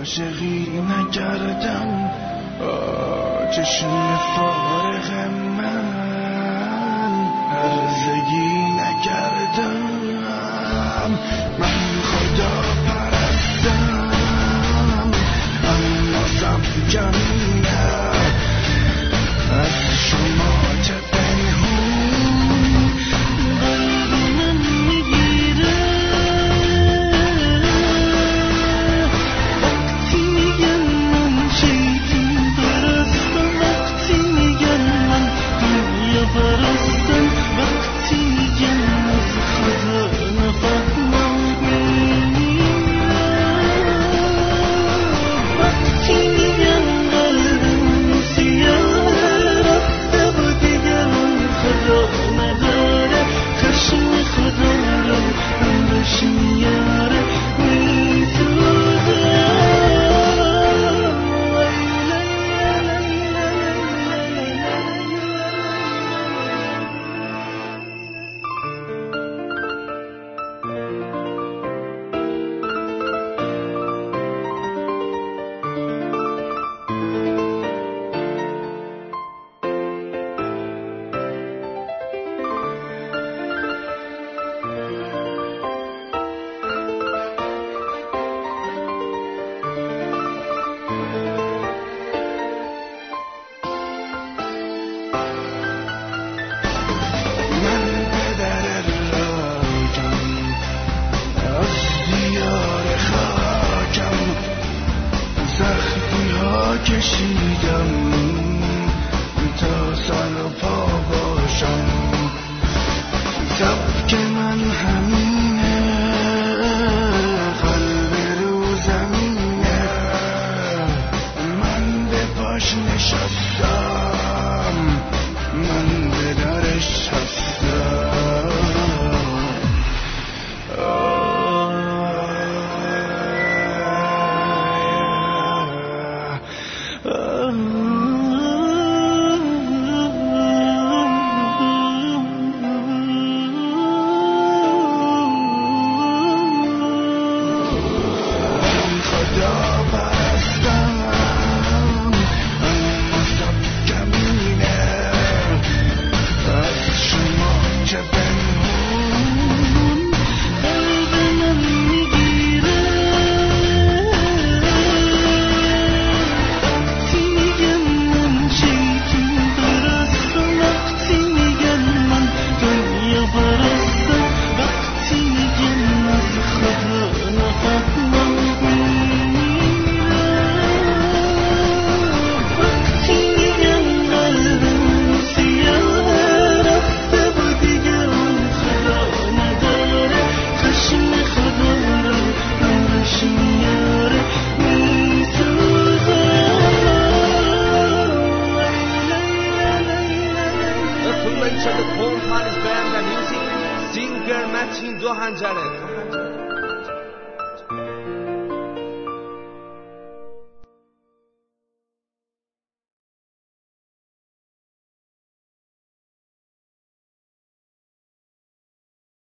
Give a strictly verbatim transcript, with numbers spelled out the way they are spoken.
عاشقی نکردم چشم فارغ من هرزگی نکردم من خدا پرستم اما صف کمینه از شما چه پنهون قلبم میگیره وقتی میگن من شیطون پرستم وقتی میگن من دنیا پرستم وقتی میگن از خدا نفهمم وقتی میگن قلبم سیاه رفته و دیگر خدا نداره خشم خدا رو همش میاره میسوزه کشیدم تا سر و پا باشم سبک من همینه قلب رو زمینه من به پاش نشستم من به درش هستم The Corn Palace Band and using singer Martin دو هنجره